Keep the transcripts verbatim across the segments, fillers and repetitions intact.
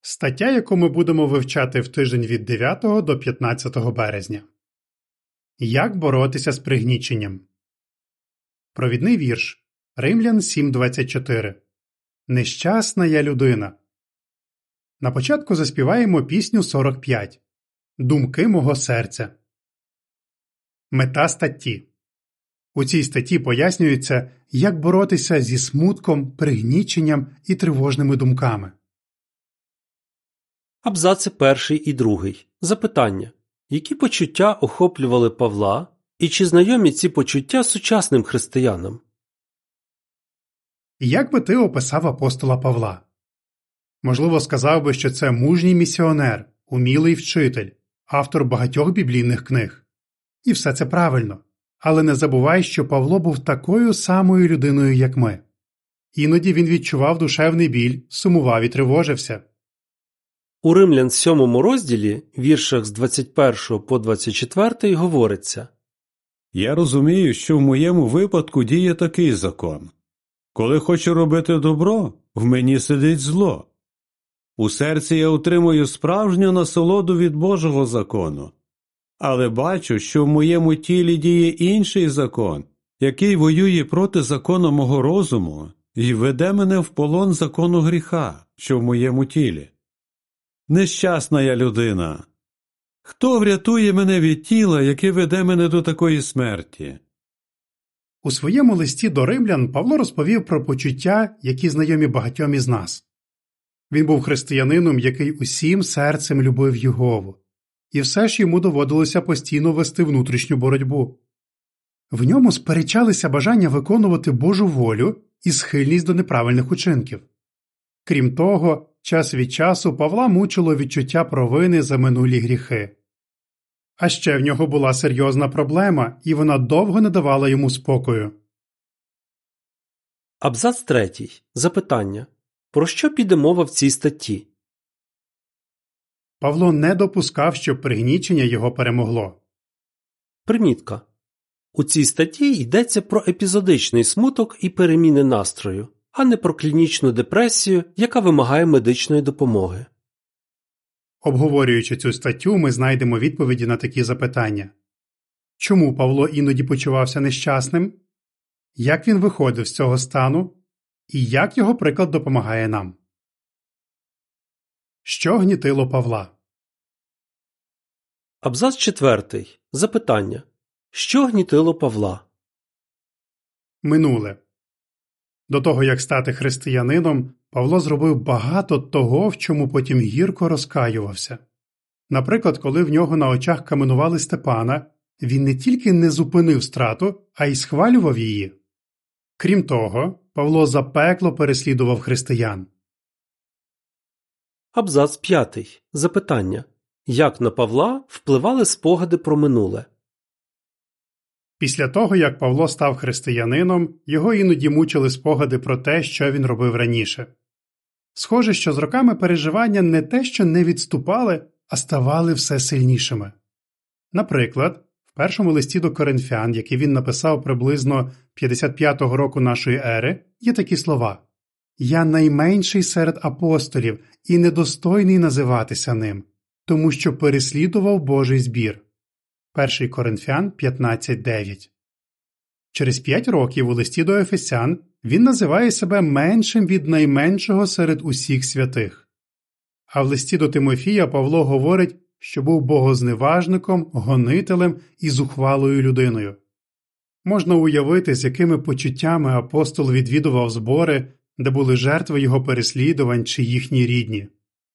Стаття, яку ми будемо вивчати в тиждень від дев'ятого до п'ятнадцятого березня. Як боротися з пригніченням? Провідний вірш. Римлян сім двадцять чотири. Нещасна я людина. На початку заспіваємо пісню сорок п'ять. Думки мого серця. Мета статті. У цій статті пояснюється, як боротися зі смутком, пригніченням і тривожними думками. Абзаци перший і другий. Запитання. Які почуття охоплювали Павла і чи знайомі ці почуття сучасним християнам? Як би ти описав апостола Павла? Можливо, сказав би, що це мужній місіонер, умілий вчитель, автор багатьох біблійних книг. І все це правильно. Але не забувай, що Павло був такою самою людиною, як ми. Іноді він відчував душевний біль, сумував і тривожився. У Римлян сьомому розділі, віршах з двадцять першого по двадцять четвертий, говориться: «Я розумію, що в моєму випадку діє такий закон. Коли хочу робити добро, в мені сидить зло. У серці я отримую справжню насолоду від Божого закону. Але бачу, що в моєму тілі діє інший закон, який воює проти закону мого розуму і веде мене в полон закону гріха, що в моєму тілі. Нещасна я людина! Хто врятує мене від тіла, яке веде мене до такої смерті?» У своєму листі до римлян Павло розповів про почуття, які знайомі багатьом із нас. Він був християнином, який усім серцем любив Єгову. І все ж йому доводилося постійно вести внутрішню боротьбу. В ньому сперечалися бажання виконувати Божу волю і схильність до неправильних учинків. Крім того, час від часу Павла мучило відчуття провини за минулі гріхи. А ще в нього була серйозна проблема, і вона довго не давала йому спокою. Абзац третій. Запитання. Про що піде мова в цій статті? Павло не допускав, щоб пригнічення його перемогло. Примітка. У цій статті йдеться про епізодичний смуток і переміни настрою, а не про клінічну депресію, яка вимагає медичної допомоги. Обговорюючи цю статтю, ми знайдемо відповіді на такі запитання. Чому Павло іноді почувався нещасним? Як він виходив з цього стану? І як його приклад допомагає нам? Що гнітило Павла? Абзац четвертий. Запитання. Що гнітило Павла? Минуле. До того, як стати християнином, Павло зробив багато того, в чому потім гірко розкаювався. Наприклад, коли в нього на очах каменували Степана, він не тільки не зупинив страту, а й схвалював її. Крім того, Павло запекло переслідував християн. Абзац п'ятий. Запитання. Як на Павла впливали спогади про минуле? Після того, як Павло став християнином, його іноді мучили спогади про те, що він робив раніше. Схоже, що з роками переживання не те, що не відступали, а ставали все сильнішими. Наприклад, в першому листі до Коринфян, який він написав приблизно п'ятдесят п'ятого року нашої ери, є такі слова: «Я найменший серед апостолів і недостойний називатися ним, тому що переслідував Божий збір». перший Коринфян п'ятнадцять дев'ять. Через п'ять років у листі до Ефесян він називає себе меншим від найменшого серед усіх святих. А в листі до Тимофія Павло говорить, що був богозневажником, гонителем і зухвалою людиною. Можна уявити, з якими почуттями апостол відвідував збори, де були жертви його переслідувань чи їхні рідні.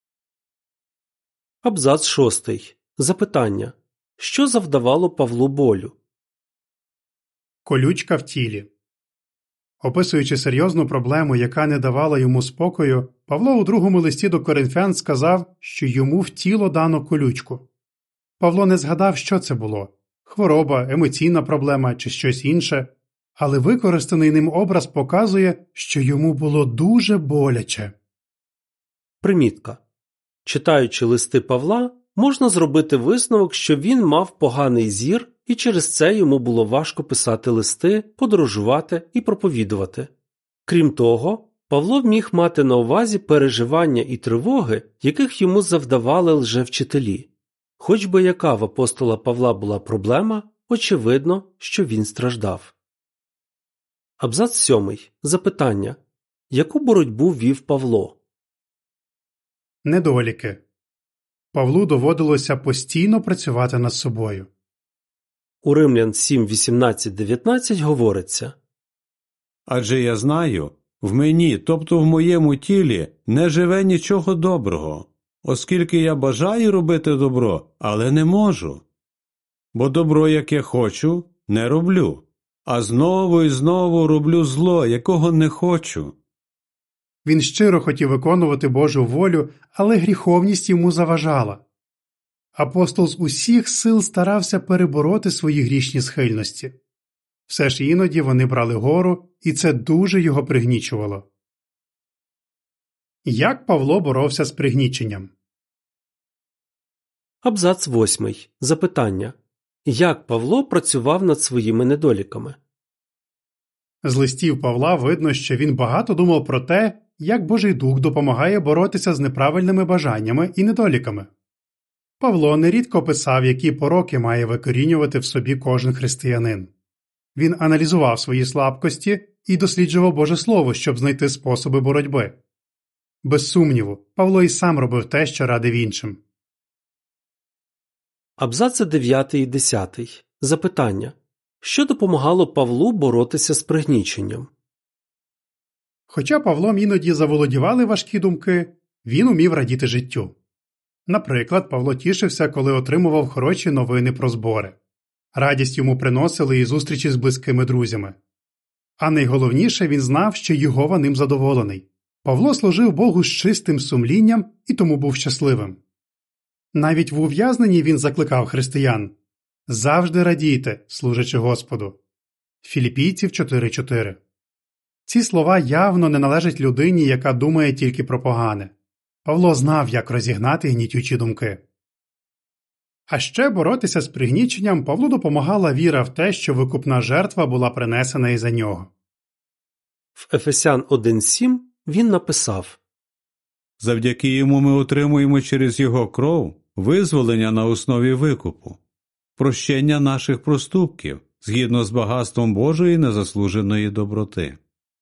Абзац шостий. Запитання. Що завдавало Павлу болю? Колючка в тілі. Описуючи серйозну проблему, яка не давала йому спокою, Павло у другому листі до Коринфян сказав, що йому в тіло дано колючку. Павло не згадав, що це було – хвороба, емоційна проблема чи щось інше, але використаний ним образ показує, що йому було дуже боляче. Примітка. Читаючи листи Павла, можна зробити висновок, що він мав поганий зір, і через це йому було важко писати листи, подорожувати і проповідувати. Крім того, Павло міг мати на увазі переживання і тривоги, яких йому завдавали лжевчителі. Хоч би яка в апостола Павла була проблема, очевидно, що він страждав. Абзац сьомий. Запитання. Яку боротьбу вів Павло? Недоліки. Павлу доводилося постійно працювати над собою. У Римлян сім вісімнадцять дев'ятнадцять говориться: Адже я знаю, в мені, тобто в моєму тілі, не живе нічого доброго, оскільки я бажаю робити добро, але не можу. Бо добро, яке хочу, не роблю, а знову і знову роблю зло, якого не хочу. Він щиро хотів виконувати Божу волю, але гріховність йому заважала. Апостол з усіх сил старався перебороти свої грішні схильності. Все ж іноді вони брали гору, і це дуже його пригнічувало. Як Павло боровся з пригніченням? Абзац восьмий. Запитання. Як Павло працював над своїми недоліками? З листів Павла видно, що він багато думав про те, як Божий Дух допомагає боротися з неправильними бажаннями і недоліками. Павло нерідко писав, які пороки має викорінювати в собі кожен християнин. Він аналізував свої слабкості і досліджував Боже Слово, щоб знайти способи боротьби. Без сумніву, Павло і сам робив те, що радив іншим. Абзаци дев'ятий і десятий. Запитання. Що допомагало Павлу боротися з пригніченням? Хоча Павлом іноді заволодівали важкі думки, він умів радіти життю. Наприклад, Павло тішився, коли отримував хороші новини про збори. Радість йому приносили і зустрічі з близькими друзями. А найголовніше, він знав, що Єгова ним задоволений. Павло служив Богу з чистим сумлінням і тому був щасливим. Навіть в ув'язненні він закликав християн: «Завжди радійте, служачи Господу». Філіпійців чотири чотири. Ці слова явно не належать людині, яка думає тільки про погане. Павло знав, як розігнати гнітючі думки. А ще боротися з пригніченням Павлу допомагала віра в те, що викупна жертва була принесена і за нього. В Ефесян один сім він написав: Завдяки йому ми отримуємо через його кров визволення на основі викупу, прощення наших проступків, згідно з багатством Божої незаслуженої доброти.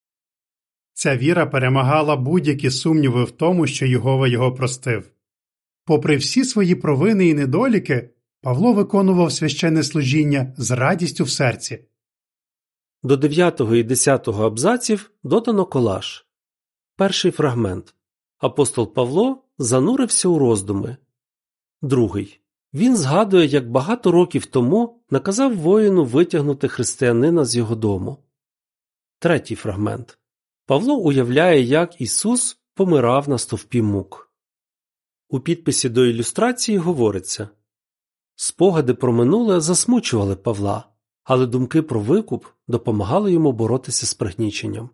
Ця віра перемагала будь-які сумніви в тому, що Єгова його простив. Попри всі свої провини і недоліки, Павло виконував священне служіння з радістю в серці. До дев'ятого і десятого абзаців додано колаж. Перший фрагмент. Апостол Павло занурився у роздуми. Другий. Він згадує, як багато років тому наказав воїну витягнути християнина з його дому. Третій фрагмент. Павло уявляє, як Ісус помирав на стовпі мук. У підписі до ілюстрації говориться: спогади про минуле засмучували Павла, але думки про викуп допомагали йому боротися з пригніченням.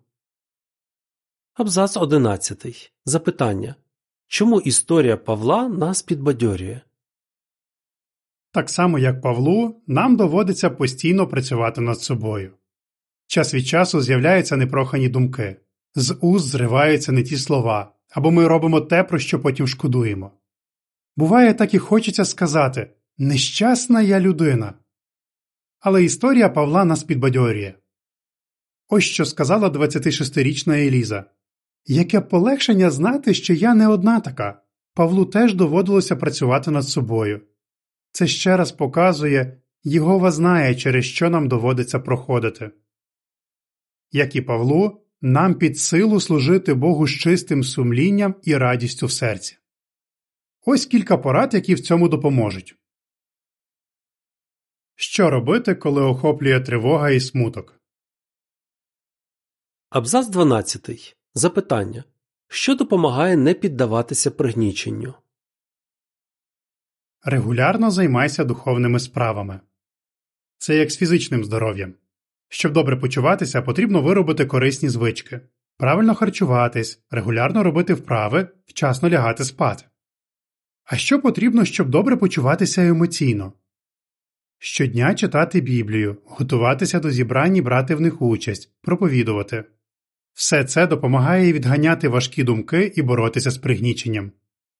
Абзац одинадцятий. Запитання. Чому історія Павла нас підбадьорює? Так само, як Павлу, нам доводиться постійно працювати над собою. Час від часу з'являються непрохані думки. З уст зриваються не ті слова, або ми робимо те, про що потім шкодуємо. Буває, так і хочеться сказати: «Нещасна я людина». Але історія Павла нас підбадьорює. Ось що сказала двадцятишестирічна Еліза: «Яке полегшення знати, що я не одна така. Павлу теж доводилося працювати над собою». Це ще раз показує, Єгова знає, через що нам доводиться проходити. Як і Павлу, нам під силу служити Богу з чистим сумлінням і радістю в серці. Ось кілька порад, які в цьому допоможуть. Що робити, коли охоплює тривога і смуток? Абзац дванадцятий. Запитання. Що допомагає не піддаватися пригніченню? Регулярно займайся духовними справами. Це як з фізичним здоров'ям. Щоб добре почуватися, потрібно виробити корисні звички. Правильно харчуватись, регулярно робити вправи, вчасно лягати спати. А що потрібно, щоб добре почуватися емоційно? Щодня читати Біблію, готуватися до зібрань і брати в них участь, проповідувати. Все це допомагає відганяти важкі думки і боротися з пригніченням.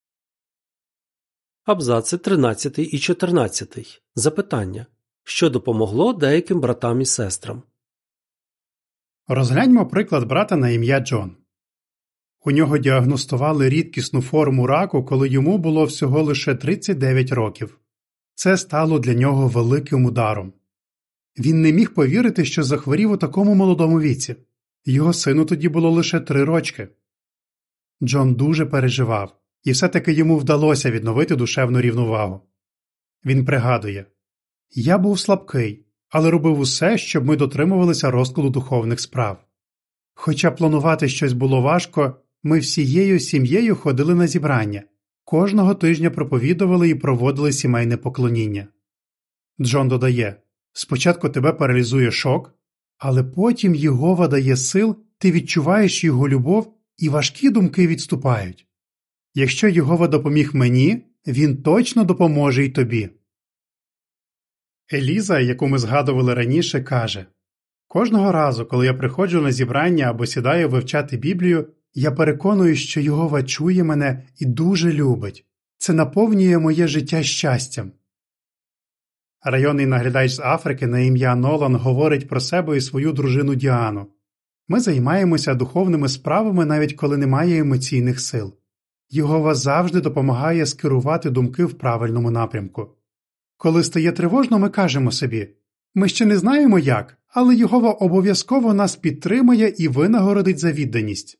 Абзаци тринадцятий і чотирнадцятий. Запитання. Що допомогло деяким братам і сестрам? Розгляньмо приклад брата на ім'я Джон. У нього діагностували рідкісну форму раку, коли йому було всього лише тридцять дев'ять років. Це стало для нього великим ударом. Він не міг повірити, що захворів у такому молодому віці. Його сину тоді було лише три рочки. Джон дуже переживав, і все-таки йому вдалося відновити душевну рівновагу. Він пригадує: «Я був слабкий, але робив усе, щоб ми дотримувалися розкладу духовних справ. Хоча планувати щось було важко, ми всією сім'єю ходили на зібрання, кожного тижня проповідували і проводили сімейне поклоніння». Джон додає: «Спочатку тебе паралізує шок, але потім Єгова дає сил, ти відчуваєш його любов і важкі думки відступають. Якщо Єгова допоміг мені, він точно допоможе й тобі». Еліза, яку ми згадували раніше, каже: «Кожного разу, коли я приходжу на зібрання або сідаю вивчати Біблію, я переконую, що Єгова чує мене і дуже любить. Це наповнює моє життя щастям». Районний наглядач з Африки на ім'я Нолан говорить про себе і свою дружину Діану: «Ми займаємося духовними справами, навіть коли немає емоційних сил. Єгова завжди допомагає скерувати думки в правильному напрямку. Коли стає тривожно, ми кажемо собі: ми ще не знаємо як, але Єгова обов'язково нас підтримає і винагородить за відданість».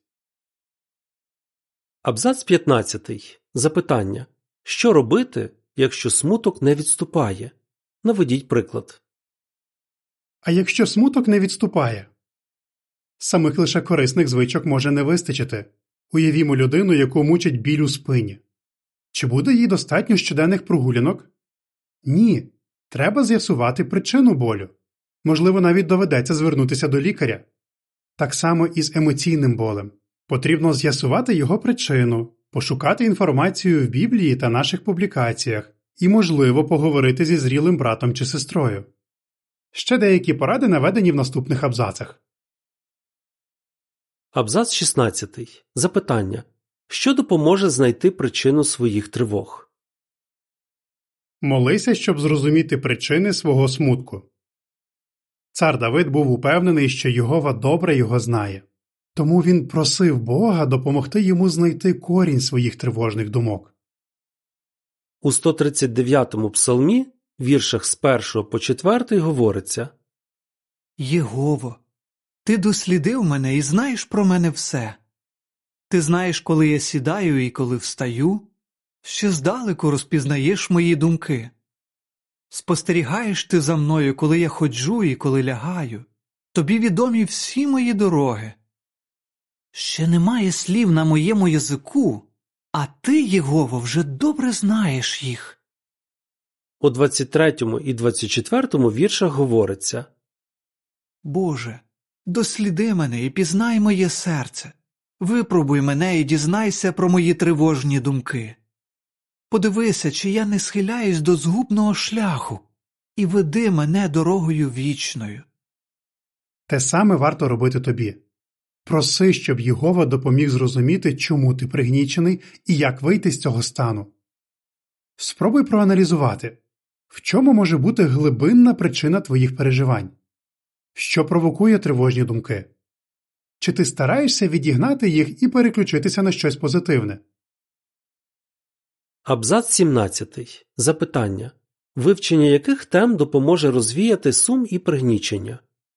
Абзац п'ятнадцятий. Запитання. Що робити, якщо смуток не відступає? Наведіть приклад. А якщо смуток не відступає? Самих лише корисних звичок може не вистачити. Уявімо людину, яку мучить біль у спині. Чи буде їй достатньо щоденних прогулянок? Ні. Треба з'ясувати причину болю. Можливо, навіть доведеться звернутися до лікаря. Так само і з емоційним болем. Потрібно з'ясувати його причину, пошукати інформацію в Біблії та наших публікаціях і, можливо, поговорити зі зрілим братом чи сестрою. Ще деякі поради наведені в наступних абзацах. Абзац шістнадцятий. Запитання. Що допоможе знайти причину своїх тривог? Молися, щоб зрозуміти причини свого смутку. Цар Давид був упевнений, що Єгова добре його знає. Тому він просив Бога допомогти йому знайти корінь своїх тривожних думок. У сто тридцять дев'ятому псалмі, віршах з першого по четвертий, говориться: «Єгово, ти дослідив мене і знаєш про мене все. Ти знаєш, коли я сідаю і коли встаю, ще здалеку розпізнаєш мої думки. Спостерігаєш ти за мною, коли я ходжу і коли лягаю. Тобі відомі всі мої дороги. Ще немає слів на моєму язику, а ти, Єгово, вже добре знаєш їх». У двадцять третьому і двадцять четвертому віршах говориться: «Боже, досліди мене і пізнай моє серце. Випробуй мене і дізнайся про мої тривожні думки. Подивися, чи я не схиляюсь до згубного шляху, і веди мене дорогою вічною». Те саме варто робити тобі. Проси, щоб Єгова допоміг зрозуміти, чому ти пригнічений і як вийти з цього стану. Спробуй проаналізувати, в чому може бути глибинна причина твоїх переживань. Що провокує тривожні думки? Чи ти стараєшся відігнати їх і переключитися на щось позитивне? Абзац сімнадцятий. Запитання. Вивчення яких тем допоможе розвіяти сум і пригнічення?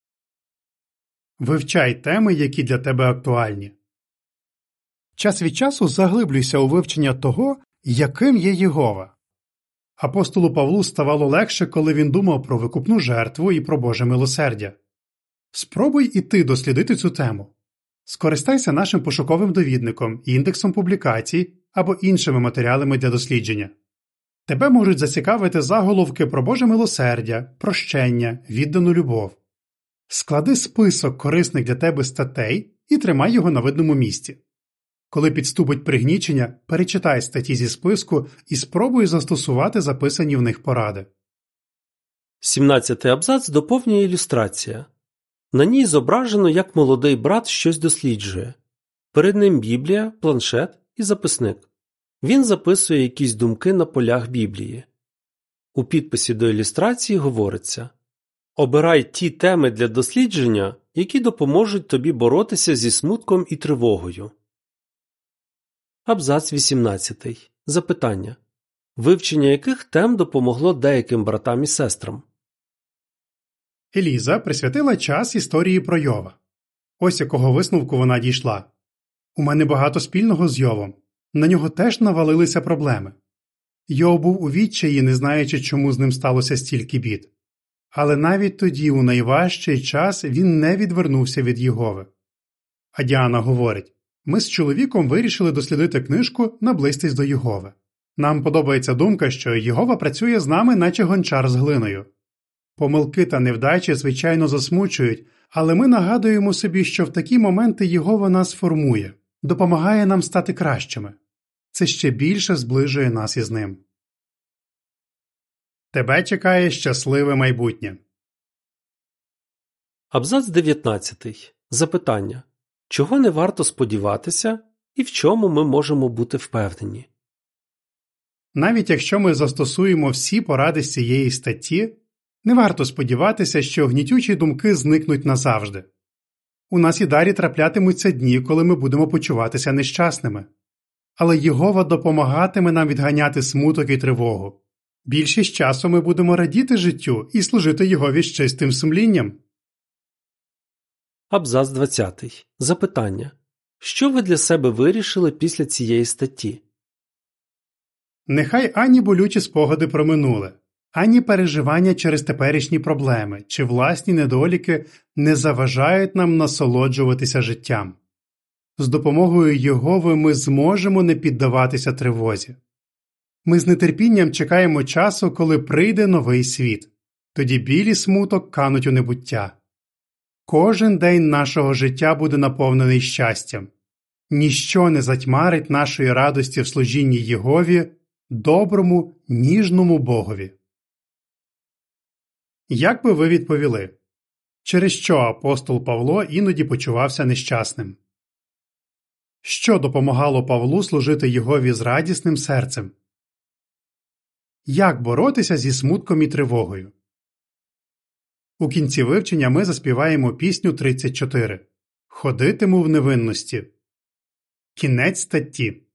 Вивчай теми, які для тебе актуальні. Час від часу заглиблюйся у вивчення того, яким є Єгова. Апостолу Павлу ставало легше, коли він думав про викупну жертву і про Боже милосердя. Спробуй і ти дослідити цю тему. Скористайся нашим пошуковим довідником, індексом публікацій або іншими матеріалами для дослідження. Тебе можуть зацікавити заголовки про Боже милосердя, прощення, віддану любов. Склади список корисних для тебе статей і тримай його на видному місці. Коли підступить пригнічення, перечитай статті зі списку і спробуй застосувати записані в них поради. сімнадцятий абзац доповнює ілюстрація. На ній зображено, як молодий брат щось досліджує. Перед ним Біблія, планшет і записник. Він записує якісь думки на полях Біблії. У підписі до ілюстрації говориться: «Обирай ті теми для дослідження, які допоможуть тобі боротися зі смутком і тривогою». Абзац вісімнадцятий. Запитання. Вивчення яких тем допомогло деяким братам і сестрам? Еліза присвятила час історії про Йова. Ось якого висновку вона дійшла. У мене багато спільного з Йовом. На нього теж навалилися проблеми. Йов був у відчаї, не знаючи, чому з ним сталося стільки бід. Але навіть тоді, у найважчий час, він не відвернувся від Єгови. А Діана говорить: ми з чоловіком вирішили дослідити книжку «Наблизьтесь до Єгови». Нам подобається думка, що Єгова працює з нами, наче гончар з глиною. Помилки та невдачі, звичайно, засмучують, але ми нагадуємо собі, що в такі моменти Єгова нас формує, допомагає нам стати кращими. Це ще більше зближує нас із ним. Тебе чекає щасливе майбутнє. Абзац дев'ятнадцятий. Запитання. Чого не варто сподіватися і в чому ми можемо бути впевнені? Навіть якщо ми застосуємо всі поради з цієї статті, не варто сподіватися, що гнітючі думки зникнуть назавжди. У нас і далі траплятимуться дні, коли ми будемо почуватися нещасними. Але Єгова допомагатиме нам відганяти смуток і тривогу. Більшість часу ми будемо радіти життю і служити Єгові з чистим сумлінням. Абзац двадцятий. Запитання. Що ви для себе вирішили після цієї статті? Нехай ані болючі спогади про минуле, ані переживання через теперішні проблеми чи власні недоліки не заважають нам насолоджуватися життям. З допомогою Єгови ми зможемо не піддаватися тривозі. Ми з нетерпінням чекаємо часу, коли прийде новий світ. Тоді біль і смуток кануть у небуття. Кожен день нашого життя буде наповнений щастям. Ніщо не затьмарить нашої радості в служінні Єгові, доброму, ніжному Богові. Як би ви відповіли? Через що апостол Павло іноді почувався нещасним? Що допомагало Павлу служити Єгові з радісним серцем? Як боротися зі смутком і тривогою? У кінці вивчення ми заспіваємо пісню тридцять чотири «Ходитиму в невинності». Кінець статті.